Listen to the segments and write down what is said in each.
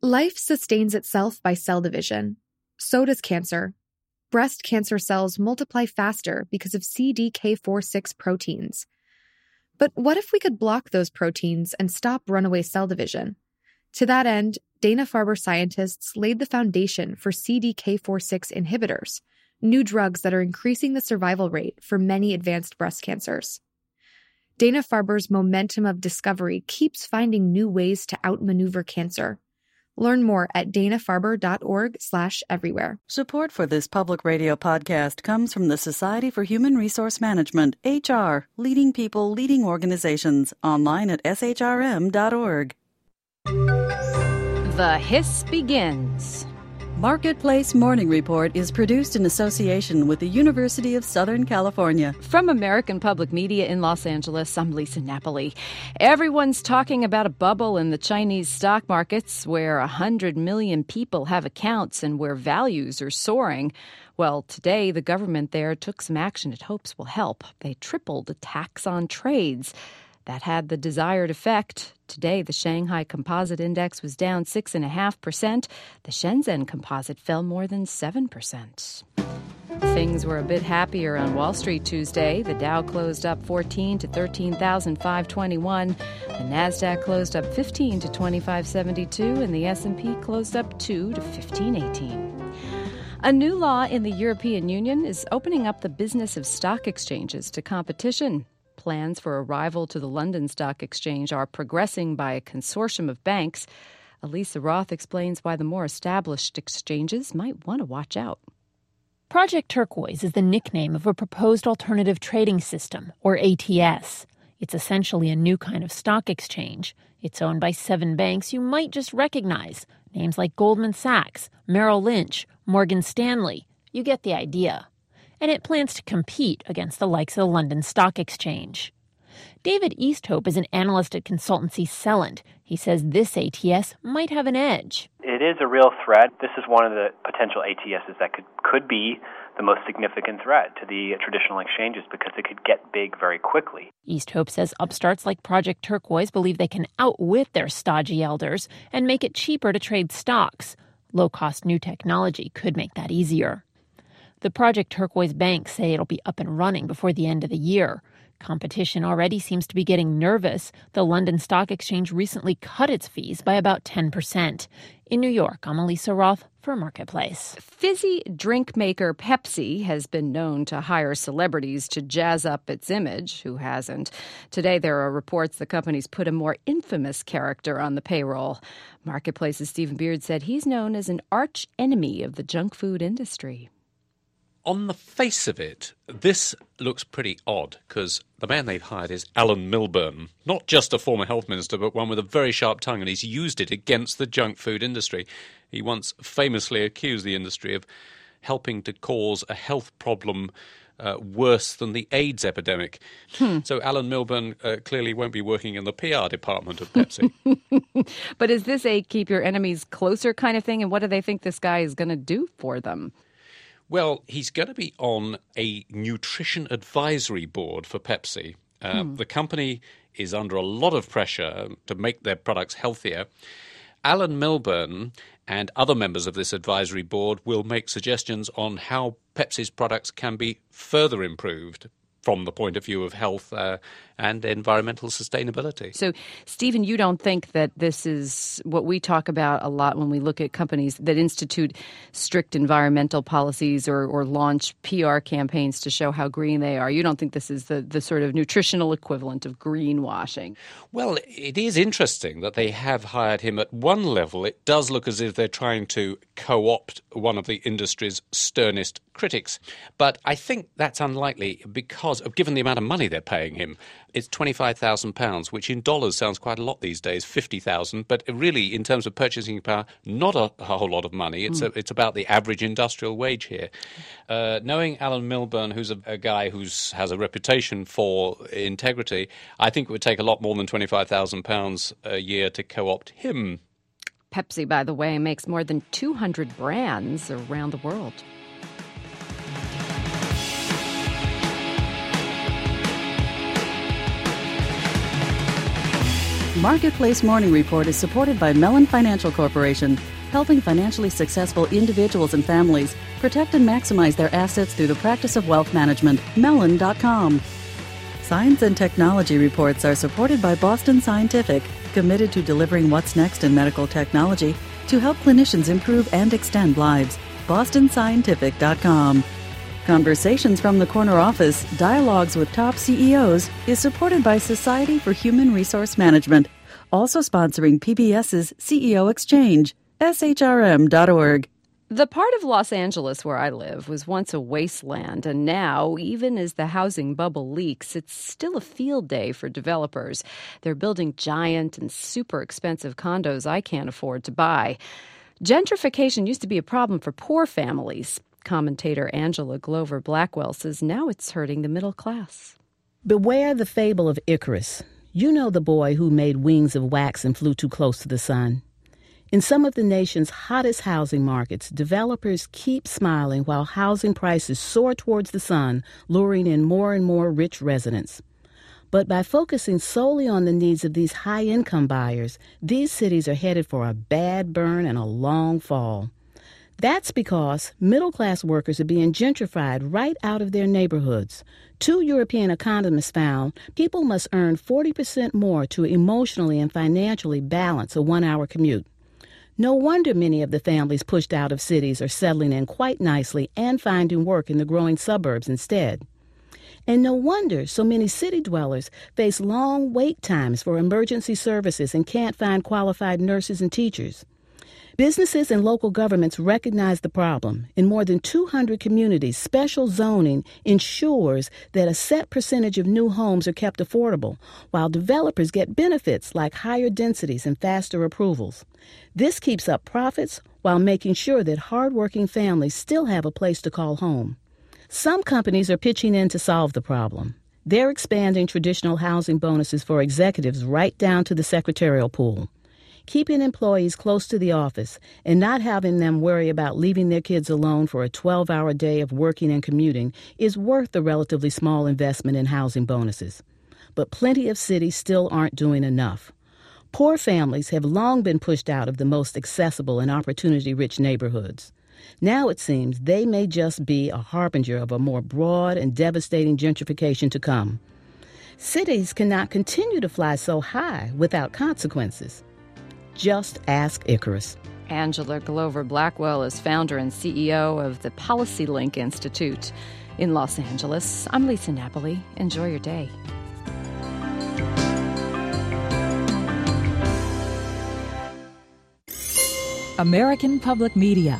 Life sustains itself by cell division. So does cancer. Breast cancer cells multiply faster because of CDK4/6 proteins. But what if we could block those proteins and stop runaway cell division? To that end, Dana-Farber scientists laid the foundation for CDK4/6 inhibitors, new drugs that are increasing the survival rate for many advanced breast cancers. Dana-Farber's momentum of discovery keeps finding new ways to outmaneuver cancer. Learn more at danafarber.org/everywhere. Support for this public radio podcast comes from the Society for Human Resource Management, HR, leading people, leading organizations, online at shrm.org. The Hiss begins. Marketplace Morning Report is produced in association with the University of Southern California. From American Public Media in Los Angeles, I'm Lisa Napoli. Everyone's talking about a bubble in the Chinese stock markets where 100 million people have accounts and where values are soaring. Well, today the government there took some action it hopes will help. They tripled the tax on trades. That had the desired effect. Today, the Shanghai Composite Index was down 6.5%. The Shenzhen Composite fell more than 7%. Things were a bit happier on Wall Street Tuesday. The Dow closed up 14 to 13,521. The Nasdaq closed up 15 to 2572, and the S&P closed up 2 to 1518. A new law in the European Union is opening up the business of stock exchanges to competition. Plans for a rival to the London Stock Exchange are progressing by a consortium of banks. Elisa Roth explains why the more established exchanges might want to watch out. Project Turquoise is the nickname of a proposed alternative trading system, or ATS. It's essentially a new kind of stock exchange. It's owned by 7 banks you might just recognize, names like Goldman Sachs, Merrill Lynch, Morgan Stanley. You get the idea. And it plans to compete against the likes of the London Stock Exchange. David Easthope is an analyst at consultancy Celent. He says this ATS might have an edge. It is a real threat. This is one of the potential ATSs that could be the most significant threat to the traditional exchanges because it could get big very quickly. Easthope says upstarts like Project Turquoise believe they can outwit their stodgy elders and make it cheaper to trade stocks. Low-cost new technology could make that easier. The Project Turquoise banks say it'll be up and running before the end of the year. Competition already seems to be getting nervous. The London Stock Exchange recently cut its fees by about 10%. In New York, I'm Elisa Roth for Marketplace. Fizzy drink maker Pepsi has been known to hire celebrities to jazz up its image. Who hasn't? Today, there are reports the company's put a more infamous character on the payroll. Marketplace's Stephen Beard said he's known as an arch enemy of the junk food industry. On the face of it, this looks pretty odd because the man they've hired is Alan Milburn, not just a former health minister, but one with a very sharp tongue, and he's used it against the junk food industry. He once famously accused the industry of helping to cause a health problem worse than the AIDS epidemic. So Alan Milburn clearly won't be working in the PR department of Pepsi. But is this a keep your enemies closer kind of thing, and what do they think this guy is going to do for them? Well, he's going to be on a nutrition advisory board for Pepsi. The company is under a lot of pressure to make their products healthier. Alan Milburn and other members of this advisory board will make suggestions on how Pepsi's products can be further improved from the point of view of health and environmental sustainability. So, Stephen, you don't think that this is what we talk about a lot when we look at companies that institute strict environmental policies or launch PR campaigns to show how green they are. You don't think this is the sort of nutritional equivalent of greenwashing? Well, it is interesting that they have hired him at one level. It does look as if they're trying to co-opt one of the industry's sternest critics. But I think that's unlikely because, given the amount of money they're paying him, it's £25,000, which in dollars sounds quite a lot these days, 50,000. But really, in terms of purchasing power, not a whole lot of money. It's about the average industrial wage here. Knowing Alan Milburn, who's a guy who has a reputation for integrity, I think it would take a lot more than £25,000 a year to co-opt him. Pepsi, by the way, makes more than 200 brands around the world. Marketplace Morning Report is supported by Mellon Financial Corporation, helping financially successful individuals and families protect and maximize their assets through the practice of wealth management. Mellon.com. Science and technology reports are supported by Boston Scientific, committed to delivering what's next in medical technology to help clinicians improve and extend lives. BostonScientific.com. Conversations from the Corner Office, Dialogues with Top CEOs is supported by Society for Human Resource Management, also sponsoring PBS's CEO Exchange, shrm.org. The part of Los Angeles where I live was once a wasteland, and now, even as the housing bubble leaks, it's still a field day for developers. They're building giant and super expensive condos I can't afford to buy. Gentrification used to be a problem for poor families. Commentator Angela Glover Blackwell says now it's hurting the middle class. Beware the fable of Icarus. You know the boy who made wings of wax and flew too close to the sun. In some of the nation's hottest housing markets, developers keep smiling while housing prices soar towards the sun, luring in more and more rich residents. But by focusing solely on the needs of these high-income buyers, these cities are headed for a bad burn and a long fall. That's because middle-class workers are being gentrified right out of their neighborhoods. 2 European economists found people must earn 40% more to emotionally and financially balance a 1-hour commute. No wonder many of the families pushed out of cities are settling in quite nicely and finding work in the growing suburbs instead. And no wonder so many city dwellers face long wait times for emergency services and can't find qualified nurses and teachers. Businesses and local governments recognize the problem. In more than 200 communities, special zoning ensures that a set percentage of new homes are kept affordable, while developers get benefits like higher densities and faster approvals. This keeps up profits while making sure that hardworking families still have a place to call home. Some companies are pitching in to solve the problem. They're expanding traditional housing bonuses for executives right down to the secretarial pool. Keeping employees close to the office and not having them worry about leaving their kids alone for a 12-hour day of working and commuting is worth the relatively small investment in housing bonuses. But plenty of cities still aren't doing enough. Poor families have long been pushed out of the most accessible and opportunity-rich neighborhoods. Now it seems they may just be a harbinger of a more broad and devastating gentrification to come. Cities cannot continue to fly so high without consequences. Just ask Icarus. Angela Glover Blackwell is founder and CEO of the Policy Link Institute in Los Angeles. I'm Lisa Napoli. Enjoy your day. American Public Media.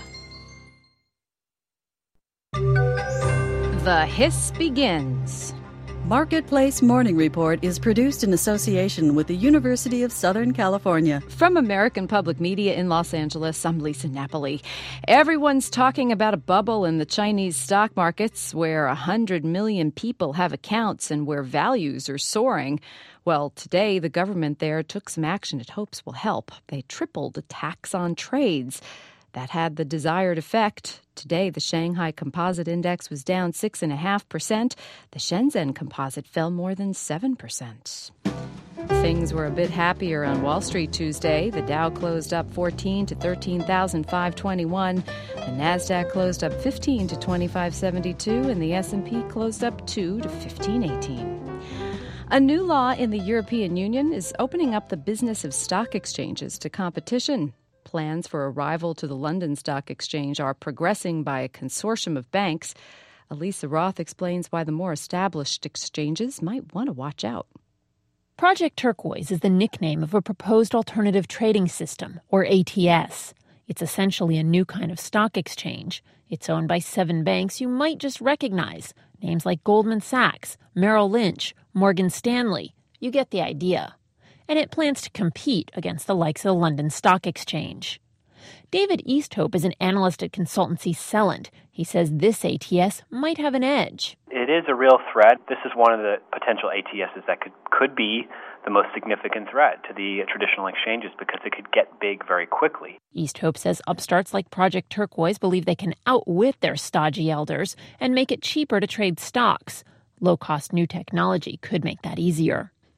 The Hiss begins. Marketplace Morning Report is produced in association with the University of Southern California. From American Public Media in Los Angeles, I'm Lisa Napoli. Everyone's talking about a bubble in the Chinese stock markets where 100 million people have accounts and where values are soaring. Well, today the government there took some action it hopes will help. They tripled the tax on trades. That had the desired effect. Today, the Shanghai Composite Index was down 6.5%. The Shenzhen Composite fell more than 7%. Things were a bit happier on Wall Street Tuesday. The Dow closed up 14 to 13,521. The Nasdaq closed up 15 to 2572, and the S&P closed up 2 to 1518. A new law in the European Union is opening up the business of stock exchanges to competition. Plans for a rival to the London Stock Exchange are progressing by a consortium of banks. Elisa Roth explains why the more established exchanges might want to watch out. Project Turquoise is the nickname of a proposed alternative trading system, or ATS. It's essentially a new kind of stock exchange. It's owned by 7 banks you might just recognize, names like Goldman Sachs, Merrill Lynch, Morgan Stanley. You get the idea. And it plans to compete against the likes of the London Stock Exchange. David Easthope is an analyst at consultancy Celent. He says this ATS might have an edge. It is a real threat. This is one of the potential ATSs that could be the most significant threat to the traditional exchanges because it could get big very quickly. Easthope says upstarts like Project Turquoise believe they can outwit their stodgy elders and make it cheaper to trade stocks. Low-cost new technology could make that easier.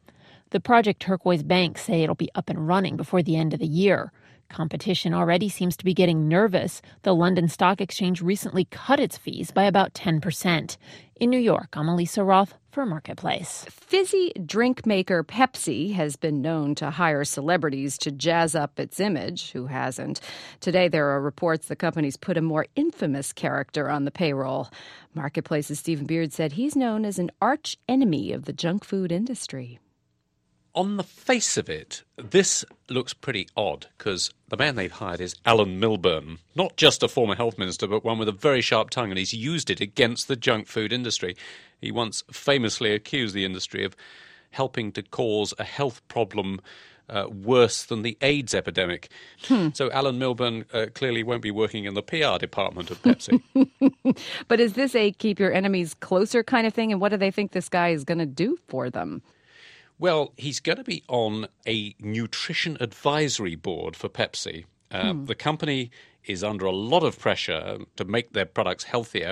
The Project Turquoise banks say it'll be up and running before the end of the year. Competition already seems to be getting nervous. The London Stock Exchange recently cut its fees by about 10%. In New York, I'm Elisa Roth for Marketplace. Fizzy drink maker Pepsi has been known to hire celebrities to jazz up its image. Who hasn't? Today, there are reports the company's put a more infamous character on the payroll. Marketplace's Stephen Beard said he's known as an arch enemy of the junk food industry. On the face of it, this looks pretty odd because the man they've hired is Alan Milburn, not just a former health minister, but one with a very sharp tongue, and he's used it against the junk food industry. He once famously accused the industry of helping to cause a health problem worse than the AIDS epidemic. So Alan Milburn clearly won't be working in the PR department of Pepsi. But is this a keep your enemies closer kind of thing? And what do they think this guy is going to do for them? Well, he's going to be on a nutrition advisory board for Pepsi. The company is under a lot of pressure to make their products healthier.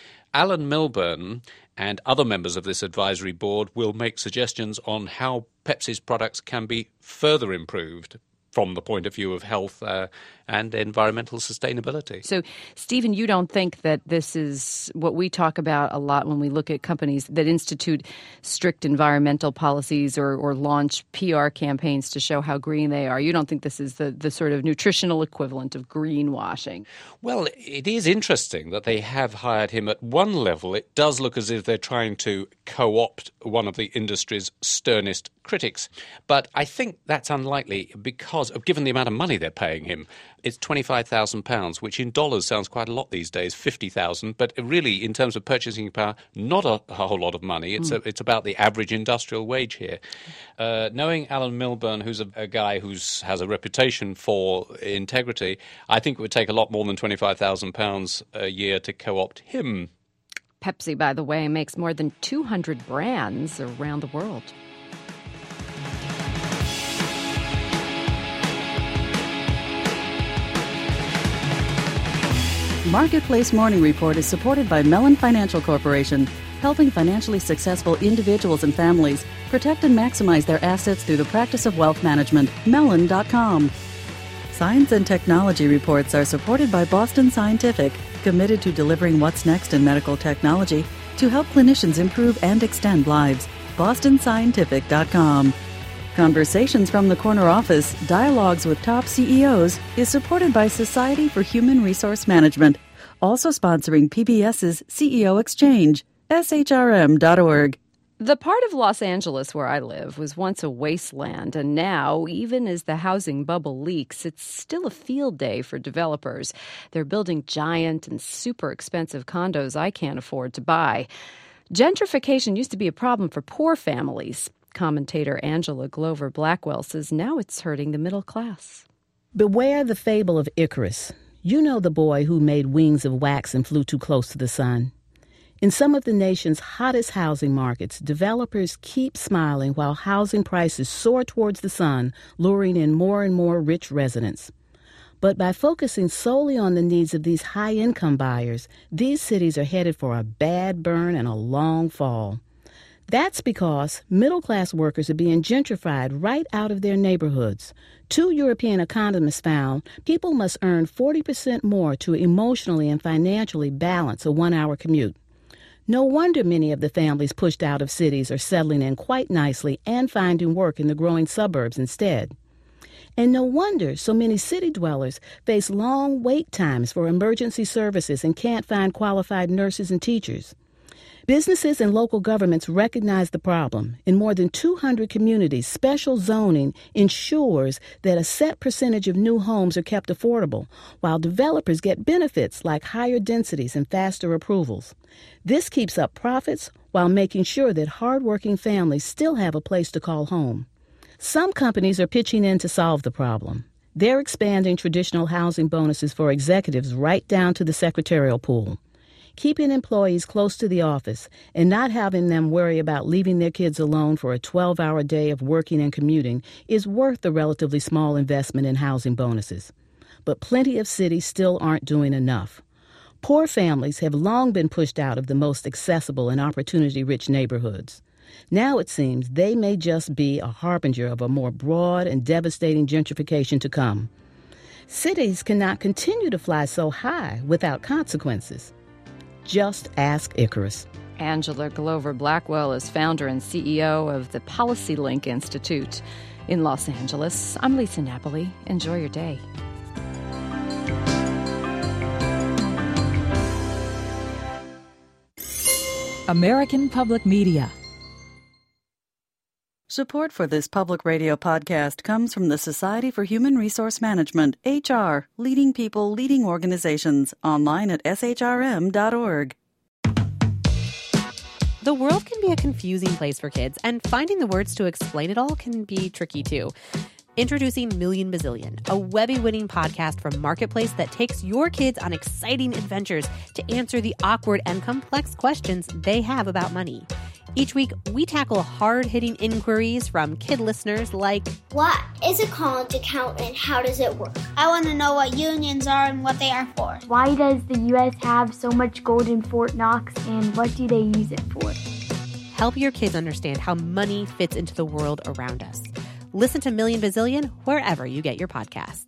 Alan Milburn and other members of this advisory board will make suggestions on how Pepsi's products can be further improved from the point of view of health and environmental sustainability. So, Stephen, you don't think that this is what we talk about a lot when we look at companies that institute strict environmental policies or launch PR campaigns to show how green they are. You don't think this is the sort of nutritional equivalent of greenwashing? Well, it is interesting that they have hired him at one level. It does look as if they're trying to co-opt one of the industry's sternest critics. But I think that's unlikely because, given the amount of money they're paying him, it's £25,000, which in dollars sounds quite a lot these days, 50,000. But really, in terms of purchasing power, not a whole lot of money. It's about the average industrial wage here. Knowing Alan Milburn, who's a guy who has a reputation for integrity, I think it would take a lot more than £25,000 a year to co-opt him. Pepsi, by the way, makes more than 200 brands around the world. Marketplace Morning Report is supported by Mellon Financial Corporation, helping financially successful individuals and families protect and maximize their assets through the practice of wealth management. Mellon.com. Science and technology reports are supported by Boston Scientific, committed to delivering what's next in medical technology to help clinicians improve and extend lives. BostonScientific.com. Conversations from the Corner Office, Dialogues with Top CEOs is supported by Society for Human Resource Management, also sponsoring PBS's CEO Exchange, shrm.org. The part of Los Angeles where I live was once a wasteland, and now, even as the housing bubble leaks, it's still a field day for developers. They're building giant and super expensive condos I can't afford to buy. Gentrification used to be a problem for poor families. Commentator Angela Glover Blackwell says now it's hurting the middle class. Beware the fable of Icarus. You know the boy who made wings of wax and flew too close to the sun. In some of the nation's hottest housing markets, developers keep smiling while housing prices soar towards the sun, luring in more and more rich residents. But by focusing solely on the needs of these high-income buyers, these cities are headed for a bad burn and a long fall. That's because middle-class workers are being gentrified right out of their neighborhoods. 2 European economists found people must earn 40% more to emotionally and financially balance a 1-hour commute. No wonder many of the families pushed out of cities are settling in quite nicely and finding work in the growing suburbs instead. And no wonder so many city dwellers face long wait times for emergency services and can't find qualified nurses and teachers. Businesses and local governments recognize the problem. In more than 200 communities, special zoning ensures that a set percentage of new homes are kept affordable, while developers get benefits like higher densities and faster approvals. This keeps up profits while making sure that hardworking families still have a place to call home. Some companies are pitching in to solve the problem. They're expanding traditional housing bonuses for executives right down to the secretarial pool. Keeping employees close to the office and not having them worry about leaving their kids alone for a 12-hour day of working and commuting is worth the relatively small investment in housing bonuses. But plenty of cities still aren't doing enough. Poor families have long been pushed out of the most accessible and opportunity-rich neighborhoods. Now it seems they may just be a harbinger of a more broad and devastating gentrification to come. Cities cannot continue to fly so high without consequences. Just ask Icarus. Angela Glover Blackwell is founder and CEO of the PolicyLink Institute in Los Angeles. I'm Lisa Napoli. Enjoy your day. American Public Media. Support for this public radio podcast comes from the Society for Human Resource Management, HR, leading people, leading organizations, online at shrm.org. The world can be a confusing place for kids, and finding the words to explain it all can be tricky too. Introducing Million Bazillion, a Webby-winning podcast from Marketplace that takes your kids on exciting adventures to answer the awkward and complex questions they have about money. Each week, we tackle hard-hitting inquiries from kid listeners like, what is a college account and how does it work? I want to know what unions are and what they are for. Why does the U.S. have so much gold in Fort Knox and what do they use it for? Help your kids understand how money fits into the world around us. Listen to Million Bazillion wherever you get your podcasts.